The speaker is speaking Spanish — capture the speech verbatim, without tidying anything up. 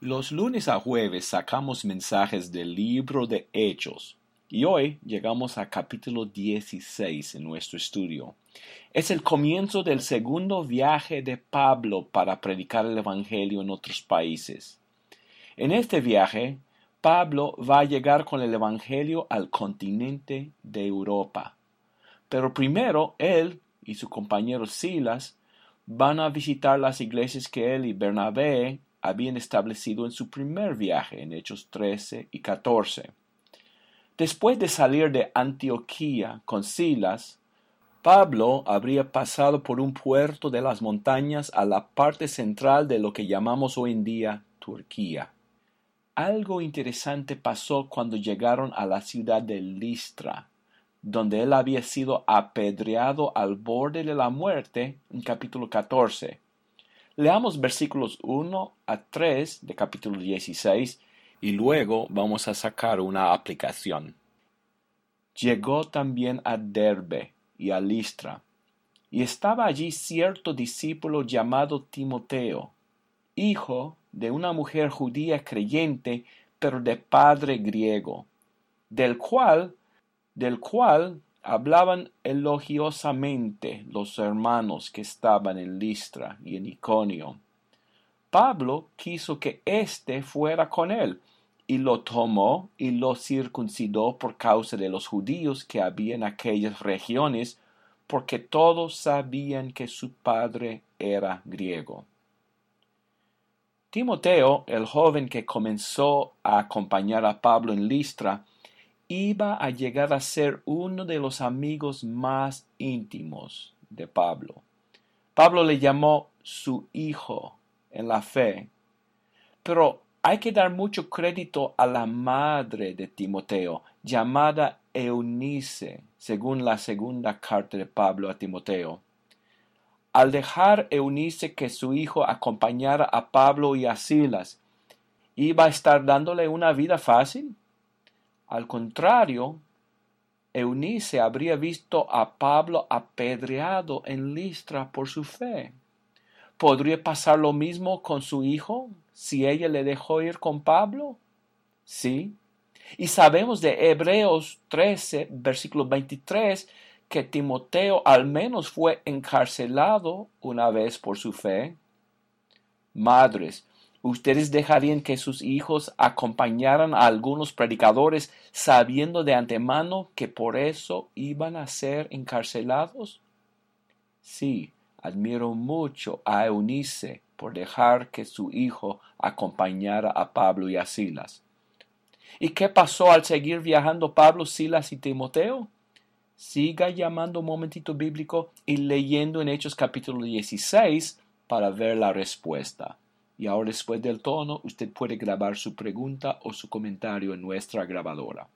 Los lunes a jueves sacamos mensajes del libro de Hechos y hoy llegamos a capítulo dieciséis en nuestro estudio. Es el comienzo del segundo viaje de Pablo para predicar el Evangelio en otros países. En este viaje, Pablo va a llegar con el Evangelio al continente de Europa. Pero primero él y su compañero Silas van a visitar las iglesias que él y Bernabé habían establecido en su primer viaje en Hechos trece y catorce. Después de salir de Antioquía con Silas, Pablo habría pasado por un puerto de las montañas a la parte central de lo que llamamos hoy en día Turquía. Algo interesante pasó cuando llegaron a la ciudad de Listra, donde él había sido apedreado al borde de la muerte en capítulo catorce. Leamos versículos uno a tres de capítulo dieciséis y luego vamos a sacar una aplicación. Llegó también a Derbe y a Listra, y estaba allí cierto discípulo llamado Timoteo, hijo de una mujer judía creyente, pero de padre griego, del cual, del cual hablaban elogiosamente los hermanos que estaban en Listra y en Iconio. Pablo quiso que éste fuera con él, y lo tomó y lo circuncidó por causa de los judíos que había en aquellas regiones, porque todos sabían que su padre era griego. Timoteo, el joven que comenzó a acompañar a Pablo en Listra, iba a llegar a ser uno de los amigos más íntimos de Pablo. Pablo le llamó su hijo en la fe, pero hay que dar mucho crédito a la madre de Timoteo, llamada Eunice, según la segunda carta de Pablo a Timoteo. Al dejar Eunice que su hijo acompañara a Pablo y a Silas, ¿iba a estar dándole una vida fácil? Al contrario, Eunice habría visto a Pablo apedreado en Listra por su fe. ¿Podría pasar lo mismo con su hijo si ella le dejó ir con Pablo? Sí. Y sabemos de Hebreos trece, versículo veintitrés, que Timoteo al menos fue encarcelado una vez por su fe. Madres, ¿ustedes dejarían que sus hijos acompañaran a algunos predicadores sabiendo de antemano que por eso iban a ser encarcelados? Sí, admiro mucho a Eunice por dejar que su hijo acompañara a Pablo y a Silas. ¿Y qué pasó al seguir viajando Pablo, Silas y Timoteo? Siga llamando un momentito bíblico y leyendo en Hechos capítulo dieciséis para ver la respuesta. Y ahora, después del tono, usted puede grabar su pregunta o su comentario en nuestra grabadora.